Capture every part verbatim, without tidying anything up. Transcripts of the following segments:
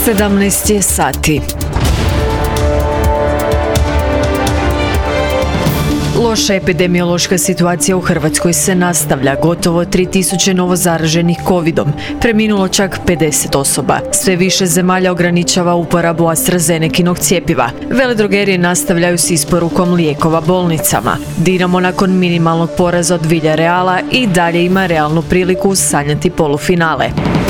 sedamnaest je sati. Loša epidemiološka situacija u Hrvatskoj se nastavlja. Gotovo tri tisuće novozaraženih covidom. Preminulo čak pedeset osoba. Sve više zemalja ograničava uporabu AstraZenekinog cjepiva. Veledrogerije nastavljaju s isporukom lijekova bolnicama. Dinamo nakon minimalnog poraza od Villareala i dalje ima realnu priliku sanjati polufinale.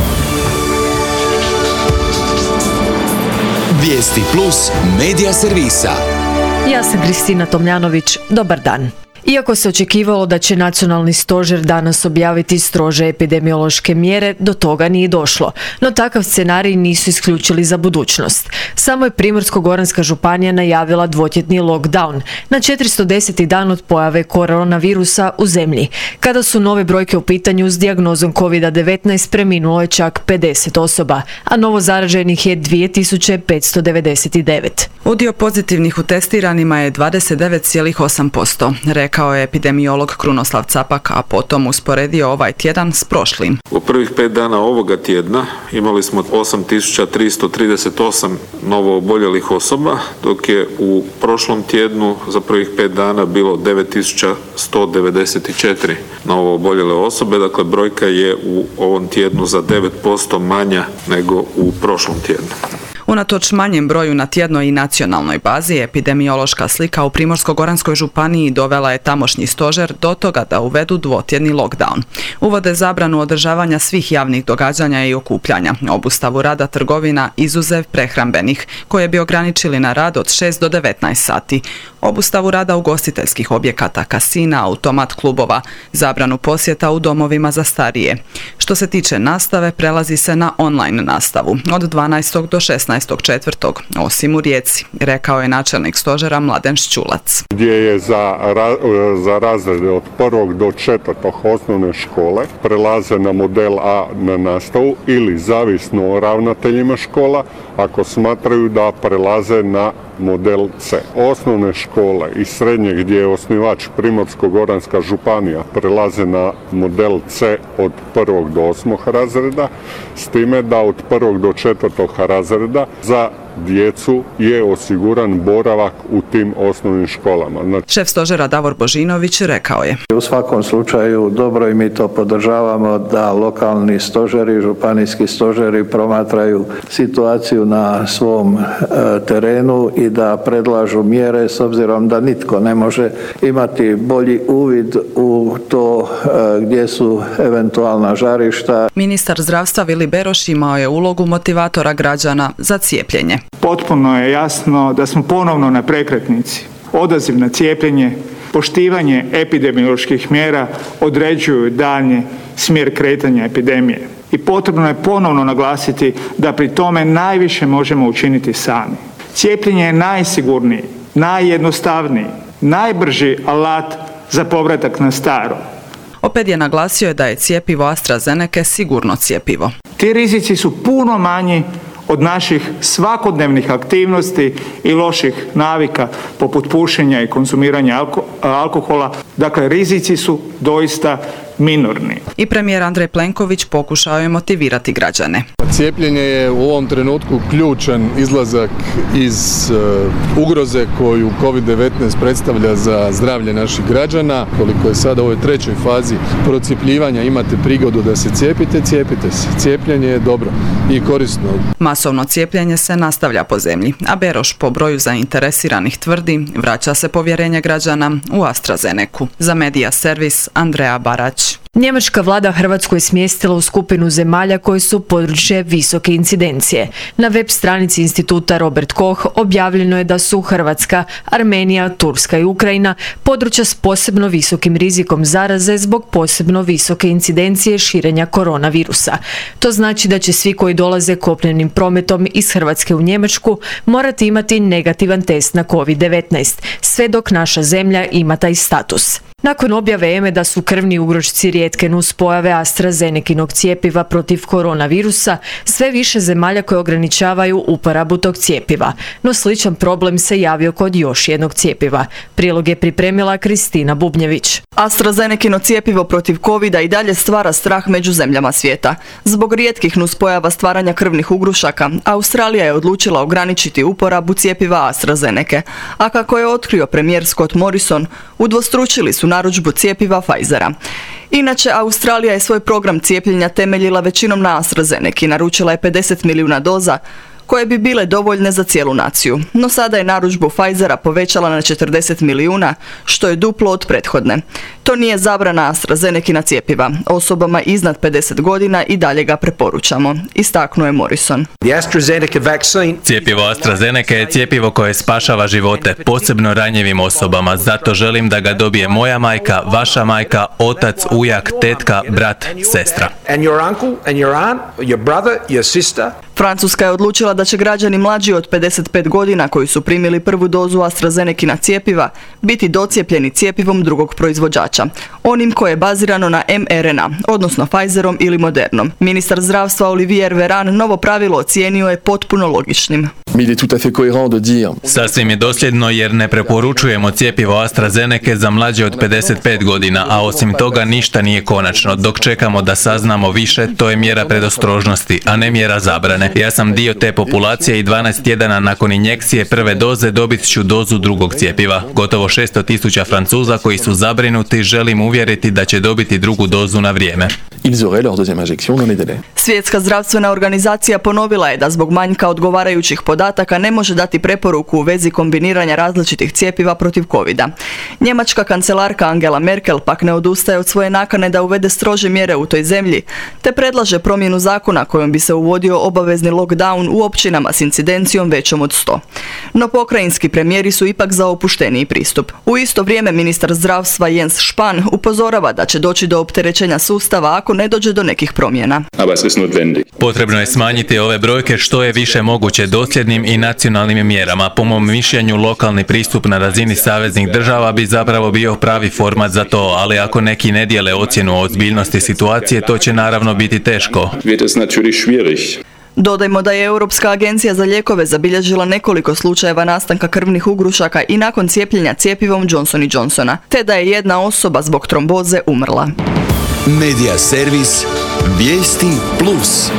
Vijesti plus medija servisa. Ja sam Kristina Tomljanović, dobar dan. Iako se očekivalo da će nacionalni stožer danas objaviti strože epidemiološke mjere, do toga nije došlo. No takav scenarij nisu isključili za budućnost. Samo je Primorsko-goranska županija najavila dvotjedni lockdown na četiristo deseti dan od pojave koronavirusa u zemlji. Kada su nove brojke u pitanju, s dijagnozom kovid devetnaest preminulo je čak pedeset osoba, a novo zaraženih je dvije tisuće petsto devedeset devet. Udio pozitivnih u testiranima je dvadeset devet zarez osam posto, rekao je epidemiolog Krunoslav Capak, a potom usporedio ovaj tjedan s prošlim. U prvih pet dana ovoga tjedna imali smo osam tisuća tristo trideset osam novo oboljelih osoba, dok je u prošlom tjednu za prvih pet dana bilo devet tisuća sto devedeset četiri novo oboljele osobe, dakle brojka je u ovom tjednu za devet posto manja nego u prošlom tjednu. Unatoč manjem broju na tjednoj i nacionalnoj bazi, epidemiološka slika u Primorsko-goranskoj županiji dovela je tamošnji stožer do toga da uvedu dvotjedni lockdown. Uvode zabranu održavanja svih javnih događanja i okupljanja, obustavu rada trgovina izuzev prehrambenih, koje bi ograničili na rad od šest do devetnaest sati, obustavu rada ugostiteljskih objekata, kasina, automat klubova, zabranu posjeta u domovima za starije. Što se tiče nastave, prelazi se na online nastavu od dvanaestog do šesnaestog četvrtog osim u Rijeci, rekao je načelnik stožera Mladen Šćulac. Gdje je za, ra, za razrede od prvog do četvrtog osnovne škole prelaze na model A na nastavu ili zavisno o ravnateljima škola ako smatraju da prelaze na model C. Osnovne škole i srednje gdje je osnivač Primorsko-goranska županija prelaze na model C od prvog do osmog razreda, s time da od prvog do četvrtog razreda za djecu je osiguran boravak u tim osnovnim školama. Znači... Šef stožera Davor Božinović rekao je: U svakom slučaju dobro i mi to podržavamo da lokalni stožeri, županijski stožeri promatraju situaciju na svom e, terenu i da predlažu mjere s obzirom da nitko ne može imati bolji uvid u to e, gdje su eventualna žarišta. Ministar zdravstva Vili Beroš imao je ulogu motivatora građana za cijepljenje. Potpuno je jasno da smo ponovno na prekretnici. Odaziv na cijepljenje, poštivanje epidemioloških mjera određuju daljnji smjer kretanja epidemije. I potrebno je ponovno naglasiti da pri tome najviše možemo učiniti sami. Cijepljenje je najsigurniji, najjednostavniji, najbrži alat za povratak na staro. Opet je naglasio da je cjepivo AstraZeneca sigurno cjepivo. Ti rizici su puno manji od naših svakodnevnih aktivnosti i loših navika poput pušenja i konzumiranja alko- alkohola. Dakle, rizici su doista minorni. I premijer Andrej Plenković pokušao je motivirati građane. Cijepljenje je u ovom trenutku ključan izlazak iz uh, ugroze koju kovid devetnaest predstavlja za zdravlje naših građana. Koliko je sada u ovoj trećoj fazi procjepljivanja imate prigodu da se cijepite, cijepite se. Cijepljenje je dobro i korisno. Masovno cijepljenje se nastavlja po zemlji, a Beroš po broju zainteresiranih tvrdi vraća se povjerenje građana u AstraZenecu. Za Medija servis Andreja Barać. Njemačka vlada Hrvatsku je smjestila u skupinu zemalja koje su područje visoke incidencije. Na web stranici instituta Robert Koch objavljeno je da su Hrvatska, Armenija, Turska i Ukrajina područja s posebno visokim rizikom zaraze zbog posebno visoke incidencije širenja koronavirusa. To znači da će svi koji dolaze kopnenim prometom iz Hrvatske u Njemačku morati imati negativan test na kovid devetnaest, sve dok naša zemlja ima taj status. Nakon objave E M E da su krvni ugrušci rijetki rijetke nuspojave AstraZenekinog cjepiva protiv koronavirusa, sve više zemalja koje ograničavaju uporabu tog cjepiva. No sličan problem se javio kod još jednog cjepiva. Prilog je pripremila Kristina Bubnjević. AstraZenekino cjepivo protiv covida i dalje stvara strah među zemljama svijeta. Zbog rijetkih nuspojava stvaranja krvnih ugrušaka, Australija je odlučila ograničiti uporabu cjepiva AstraZeneke, a kako je otkrio premijer Scott Morrison, udvostručili su narudžbu cjepiva Pfizera. Inače, Australija je svoj program cijepljenja temeljila većinom na AstraZeneki, naručila je pedeset milijuna doza, koje bi bile dovoljne za cijelu naciju. No sada je narudžbu Pfizera povećala na četrdeset milijuna, što je duplo od prethodne. To nije zabrana AstraZenekina cjepiva. Osobama iznad pedeset godina i dalje ga preporučamo, istaknuo je Morrison. Cjepivo AstraZeneca je cjepivo koje spašava živote, posebno ranjivim osobama. Zato želim da ga dobije moja majka, vaša majka, otac, ujak, tetka, brat, sestra. Francuska je odlučila da će građani mlađi od pedeset pet godina koji su primili prvu dozu AstraZenekina cjepiva biti docijepljeni cjepivom drugog proizvođača, onim koje je bazirano na em er en a, odnosno Pfizerom ili Modernom. Ministar zdravstva Olivier Véran novo pravilo ocijenio je potpuno logičnim. Sasvim je dosljedno jer ne preporučujemo cjepivo AstraZeneca za mlađe od pedeset pet godina, a osim toga ništa nije konačno. Dok čekamo da saznamo više, to je mjera predostrožnosti, a ne mjera zabrane. Ja sam dio te populacije i dvanaest tjedana nakon injekcije prve doze dobit ću dozu drugog cjepiva. Gotovo šesto tisuća Francuza koji su zabrinuti želim uvjeriti da će dobiti drugu dozu na vrijeme. Svjetska zdravstvena organizacija ponovila je da zbog manjka odgovarajućih podataka ne može dati preporuku u vezi kombiniranja različitih cjepiva protiv covida. Njemačka kancelarka Angela Merkel pak ne odustaje od svoje nakane da uvede strože mjere u toj zemlji, te predlaže promjenu zakona kojom bi se uvodio obavezni lockdown u općinama s incidencijom većom od sto. No pokrajinski premijeri su ipak za opušteniji pristup. U isto vrijeme ministar zdravstva Jens Spahn upozorava da će doći do opterećenja sustava ako ne dođe do nekih promjena. Potrebno je smanjiti ove brojke što je više moguće dosljednim i nacionalnim mjerama. Po mom mišljenju, lokalni pristup na razini saveznih država bi zapravo bio pravi format za to, ali ako neki ne dijele ocjenu o ozbiljnosti situacije, to će naravno biti teško. Dodajmo da je Europska agencija za lijekove zabilježila nekoliko slučajeva nastanka krvnih ugrušaka i nakon cijepljenja cjepivom Johnson and Johnsona, te da je jedna osoba zbog tromboze umrla. Medija servis Vijesti Plus.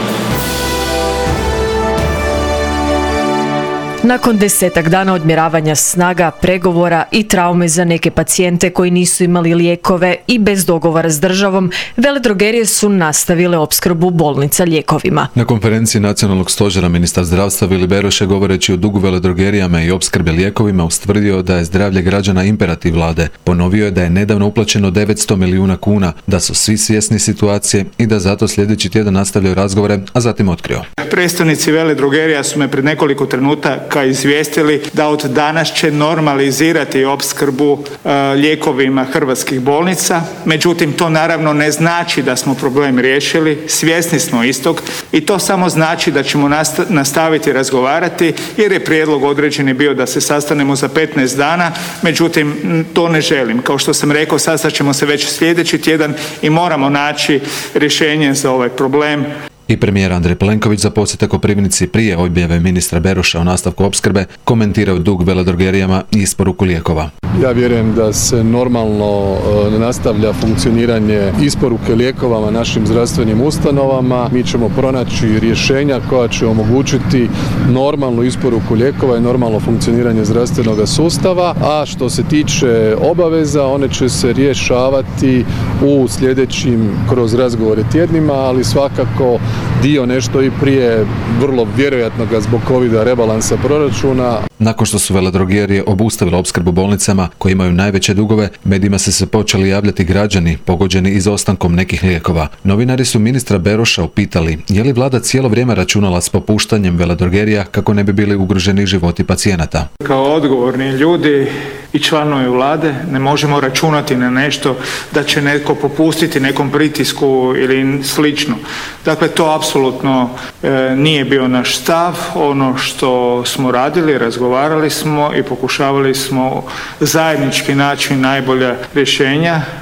Nakon desetak dana odmjeravanja snaga, pregovora i traume za neke pacijente koji nisu imali lijekove i bez dogovora s državom, veledrogerije su nastavile opskrbu bolnica lijekovima. Na konferenciji Nacionalnog stožera ministar zdravstva Vili Beroš je govoreći o dugu veledrogerijama i opskrbe lijekovima ustvrdio da je zdravlje građana imperativ vlade. Ponovio je da je nedavno uplaćeno devetsto milijuna kuna, da su svi svjesni situacije i da zato sljedeći tjedan nastavljaju razgovore, a zatim otkrio. Predstavnici veledrogerija su me pred nekoliko trenutaka izvijestili da od danas će normalizirati opskrbu e, lijekovima hrvatskih bolnica. Međutim, to naravno ne znači da smo problem riješili, svjesni smo istog i to samo znači da ćemo nastaviti razgovarati jer je prijedlog određeni bio da se sastanemo za petnaest dana, međutim to ne želim. Kao što sam rekao, sastat ćemo se već sljedeći tjedan i moramo naći rješenje za ovaj problem. I premijer Andrej Plenković za posjet Koprivnici prije objave ministra Beroša o nastavku opskrbe komentirao dug veledrogerijama i isporuku lijekova. Ja vjerujem da se normalno e, nastavlja funkcioniranje isporuke lijekovama našim zdravstvenim ustanovama. Mi ćemo pronaći rješenja koja će omogućiti normalnu isporuku lijekova i normalno funkcioniranje zdravstvenog sustava, a što se tiče obaveza, one će se rješavati u sljedećim kroz razgovore tjednima, ali svakako dio nešto i prije vrlo vjerojatnoga zbog covida rebalansa proračuna. Nakon što su veledrogerije obustavile opskrbu bolnicama koje imaju najveće dugove, medijima se se počeli javljati građani pogođeni izostankom nekih lijekova. Novinari su ministra Beroša upitali je li vlada cijelo vrijeme računala s popuštanjem veledrogerija kako ne bi bili ugroženi životi pacijenata. Kao odgovorni ljudi i članovi vlade ne možemo računati na nešto da će netko popustiti nekom pritisku ili slično. Dakle, to apsolutno e, nije bio naš stav. Ono što smo radili, razgovarali smo i pokušavali smo zajednički naći najbolja rješenja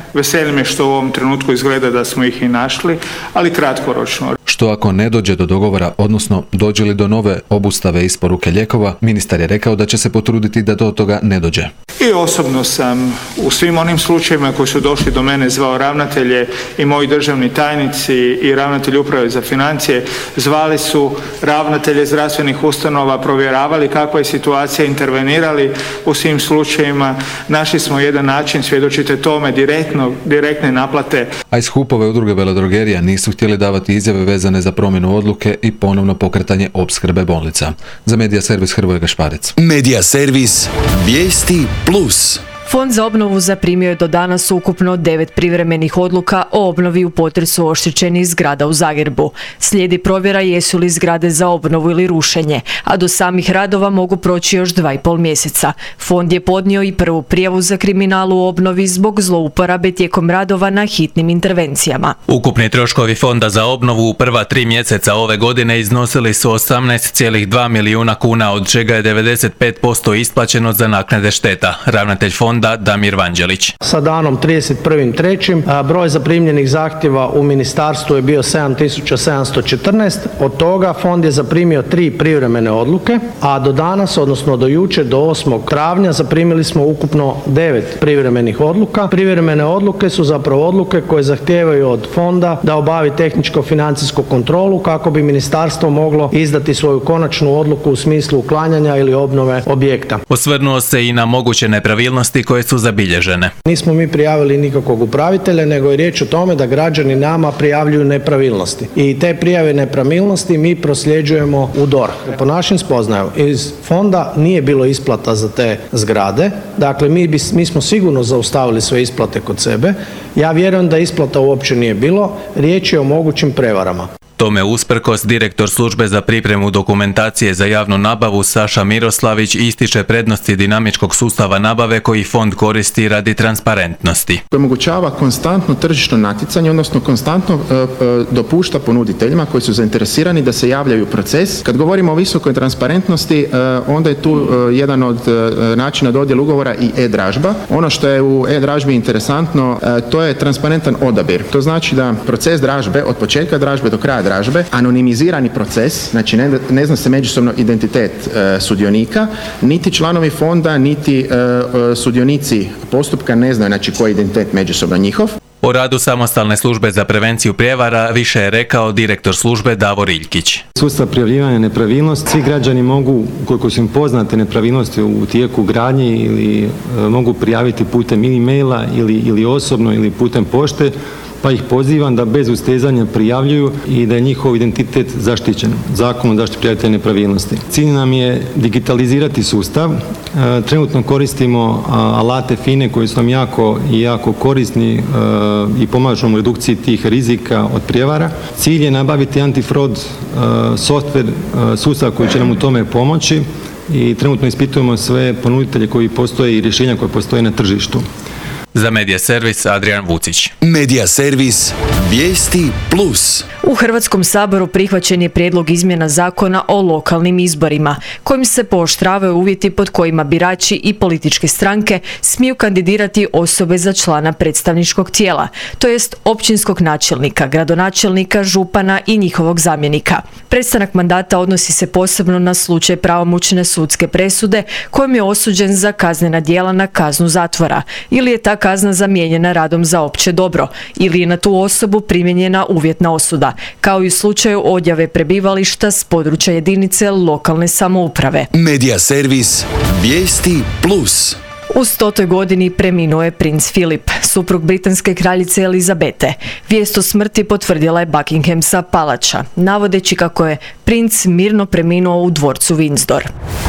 Veseli me što u ovom trenutku izgleda da smo ih i našli, ali kratkoročno. Što ako ne dođe do dogovora, odnosno dođe li do nove obustave isporuke lijekova, ministar je rekao da će se potruditi da do toga ne dođe. I osobno sam u svim onim slučajevima koji su došli do mene zvao ravnatelje i moji državni tajnici i ravnatelji uprave za financije, zvali su ravnatelje zdravstvenih ustanova, provjeravali kakva je situacija, intervenirali u svim slučajevima. Našli smo jedan način, svjedočite tome, direktno, direktne naplate. A iz HUP-ove udruge veledrogerija nisu htjeli davati izjave vezane za promjenu odluke i ponovno pokretanje opskrbe bolnica. Za Medija servis Hrvoje Gašparec. Medija servis Vijesti plus. Fond za obnovu zaprimio je do danas ukupno devet privremenih odluka o obnovi u potresu oštećenih zgrada u Zagrebu. Slijedi provjera jesu li zgrade za obnovu ili rušenje, a do samih radova mogu proći još dva i pol mjeseca. Fond je podnio i prvu prijavu za kriminal u obnovi zbog zlouporabe tijekom radova na hitnim intervencijama. Ukupni troškovi Fonda za obnovu u prva tri mjeseca ove godine iznosili su osamnaest zarez dva milijuna kuna, od čega je devedeset pet posto isplaćeno za naknade šteta. Ravnatelj fonda Damir Vanđelić. Sa danom trideset prvog trećeg broj zaprimljenih zahtjeva u ministarstvu je bio sedam tisuća sedamsto četrnaest, od toga fond je zaprimio tri privremene odluke, a do danas, odnosno do jučer, do osmog travnja, zaprimili smo ukupno devet privremenih odluka. Privremene odluke su zapravo odluke koje zahtijevaju od fonda da obavi tehničko-financijsku kontrolu kako bi ministarstvo moglo izdati svoju konačnu odluku u smislu uklanjanja ili obnove objekta. Osvrnuo se i na moguće nepravilnosti koje su zabilježene. Nismo mi prijavili nikakvog upravitelja, nego je riječ o tome da građani nama prijavljuju nepravilnosti. I te prijave nepravilnosti mi prosljeđujemo u D O R H. Po našim spoznajama iz fonda nije bilo isplata za te zgrade, dakle mi, bi, mi smo sigurno zaustavili sve isplate kod sebe. Ja vjerujem da isplata uopće nije bilo, riječ je o mogućim prevarama. Tome usprkos, direktor službe za pripremu dokumentacije za javnu nabavu Saša Miroslavić ističe prednosti dinamičkog sustava nabave koji fond koristi radi transparentnosti. Omogućava konstantno tržišno natjecanje, odnosno konstantno e, e, dopušta ponuditeljima koji su zainteresirani da se javljaju u proces. Kad govorimo o visokoj transparentnosti, e, onda je tu e, jedan od e, načina dodjele ugovora i e-dražba. Ono što je u e-dražbi interesantno, e, to je transparentan odabir. To znači da proces dražbe od početka dražbe do kraja dražbe, anonimizirani proces, znači ne, ne zna se međusobno identitet e, sudionika, niti članovi fonda, niti e, sudionici postupka ne znaju, znači koji je identitet međusobno njihov. O radu samostalne službe za prevenciju prijevara više je rekao direktor službe Davor Iljkić. Sustav prijavljivanja nepravilnosti, svi građani mogu, ukoliko su im poznate nepravilnosti u tijeku gradnje, ili e, mogu prijaviti putem e-maila ili, ili osobno ili putem pošte, pa ih pozivam da bez ustezanja prijavljuju i da je njihov identitet zaštićen Zakonom o zaštiti prijavitelja nepravilnosti. Cilj nam je digitalizirati sustav. Trenutno koristimo alate FINA-e koji su nam jako i jako korisni i pomažu nam u redukciji tih rizika od prijevara. Cilj je nabaviti antifraud software, sustav koji će nam u tome pomoći, i trenutno ispitujemo sve ponuditelje koji postoje i rješenja koje postoje na tržištu. Za Medija servis Adrian Vucić. Medija servis Vijesti plus. U Hrvatskom saboru prihvaćen je prijedlog izmjena zakona o lokalnim izborima, kojim se pooštravaju uvjeti pod kojima birači i političke stranke smiju kandidirati osobe za člana predstavničkog tijela, to jest općinskog načelnika, gradonačelnika, župana i njihovog zamjenika. Prestanak mandata odnosi se posebno na slučaj pravomoćne sudske presude kojom je osuđen za kaznena djela na kaznu zatvora, ili je ta kazna zamijenjena radom za opće dobro, ili je na tu osobu primijenjena uvjetna osuda, kao i u slučaju odjave prebivališta s područja jedinice lokalne samouprave. Medija servis Vijesti plus. U stotoj godini preminuo je princ Filip, suprug britanske kraljice Elizabete. Vijest o smrti potvrdila je Buckinghamska palača, navodeći kako je princ mirno preminuo u dvorcu Windsor.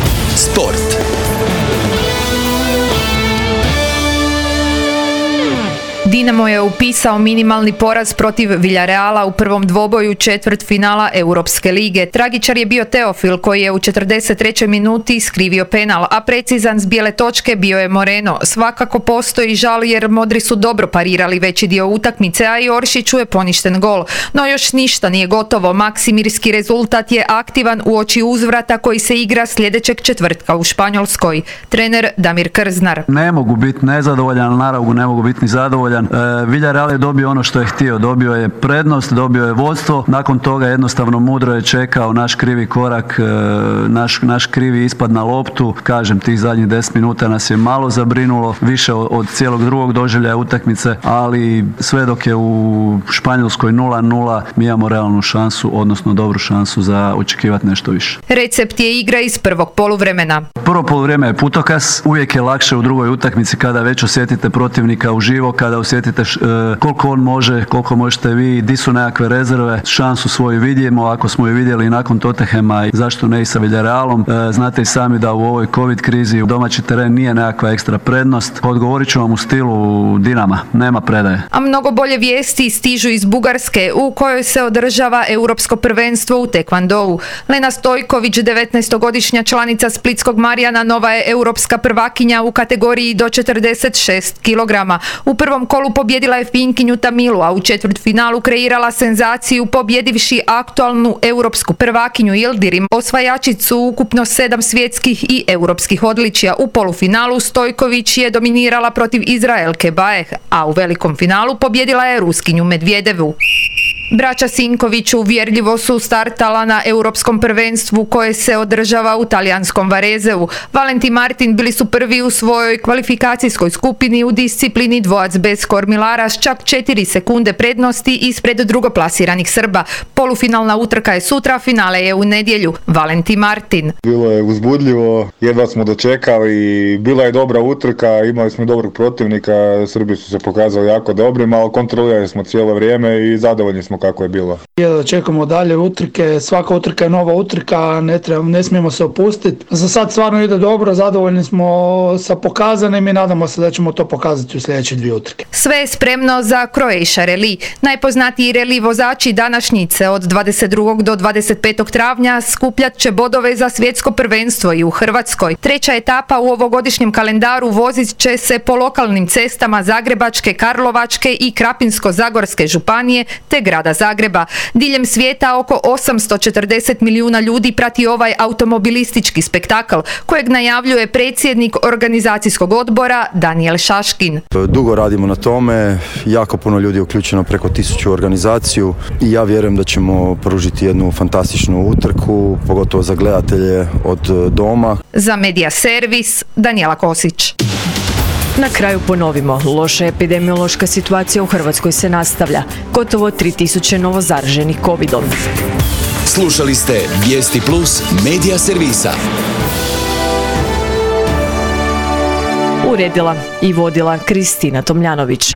Sport. Dinamo je upisao minimalni poraz protiv Villareala u prvom dvoboju četvrtfinala Europske lige. Tragičar je bio Teofil koji je u četrdeset trećoj minuti skrivio penal, a precizan s bijele točke bio je Moreno. Svakako postoji žal jer Modri su dobro parirali veći dio utakmice, a i Oršiću je poništen gol. No još ništa nije gotovo. Maksimirski rezultat je aktivan uoči uzvrata koji se igra sljedećeg četvrtka u Španjolskoj. Trener Damir Krznar. Ne mogu biti nezadovoljan, naravno ne mogu biti ni zadovoljan. jedan. E, Villarreal je dobio ono što je htio, dobio je prednost, dobio je vodstvo, nakon toga jednostavno mudro je čekao naš krivi korak, e, naš, naš krivi ispad na loptu. Kažem, tih zadnjih deset minuta nas je malo zabrinulo, više od, od cijelog drugog doživljaja utakmice, ali sve dok je u Španjolskoj nula nula, mi imamo realnu šansu, odnosno dobru šansu za očekivati nešto više. Recept je igra iz prvog poluvremena. Prvo poluvrijeme je putokaz, uvijek je lakše u drugoj utakmici kada već osjetite protivnika uživo, kada osjetite š, e, koliko on može, koliko možete vi, di su nekakve rezerve, šansu svoju vidimo, ako smo ju vidjeli i nakon Tottenhama i zašto ne i sa Villarrealom. E, znate i sami da u ovoj covid krizi domaći teren nije nekakva ekstra prednost. Odgovorit ću vam u stilu Dinama, nema predaje. A mnogo bolje vijesti stižu iz Bugarske u kojoj se održava Europsko prvenstvo u tekvandou. Lena Stojković, devetnaestogodišnja članica splitskog Marijana, nova je europska prvakinja u kategoriji do četrdeset šest kilograma. U prvom kolu pobjedila je Finkinju Tamilu, a u četvrtfinalu kreirala senzaciju pobjedivši aktualnu europsku prvakinju Ildirim, osvajačicu ukupno sedam svjetskih i europskih odličja. U polufinalu Stojković je dominirala protiv Izraelke Baeh, a u velikom finalu pobjedila je Ruskinju Medvjedevu. Braća Sinković uvjerljivo su startala na europskom prvenstvu koje se održava u talijanskom Varezeu. Valentin Martin bili su prvi u svojoj kvalifikacijskoj skupini u disciplini dvojac bez kormilara s čak četiri sekunde prednosti ispred drugoplasiranih Srba. Polufinalna utrka je sutra, finale je u nedjelju. Valentin Martin. Bilo je uzbudljivo, jedva smo dočekali, bila je dobra utrka, imali smo dobrog protivnika, Srbi su se pokazali jako dobrim, ali kontrolirali smo cijelo vrijeme i zadovoljni smo kako je bilo. Da čekamo dalje utrke, svaka utrka je nova utrka, ne, treba, ne smijemo se opustiti. Za sad stvarno ide dobro, zadovoljni smo sa pokazanim i nadamo se da ćemo to pokazati u sljedeće dvije utrke. Sve je spremno za Croatia Rally. Najpoznatiji reli vozači današnjice od dvadeset drugog do dvadeset petog travnja skupljat će bodove za svjetsko prvenstvo i u Hrvatskoj. Treća etapa u ovogodišnjem kalendaru vozit će se po lokalnim cestama Zagrebačke, Karlovačke i Krapinsko-zagorske županije te grada Zagreba. Diljem svijeta oko osamsto četrdeset milijuna ljudi prati ovaj automobilistički spektakl kojeg najavljuje predsjednik organizacijskog odbora Daniel Šaškin. Dugo radimo na tome, jako puno ljudi je uključeno, preko tisuću organizaciju i ja vjerujem da ćemo pružiti jednu fantastičnu utrku, pogotovo za gledatelje od doma. Za Medija Servis, Danijela Kosić. Na kraju ponovimo, loša epidemiološka situacija u Hrvatskoj se nastavlja. Gotovo tri tisuće novozaraženih covidom. Slušali ste Vijesti Plus Medija Servisa. Uredila i vodila Kristina Tomljanović.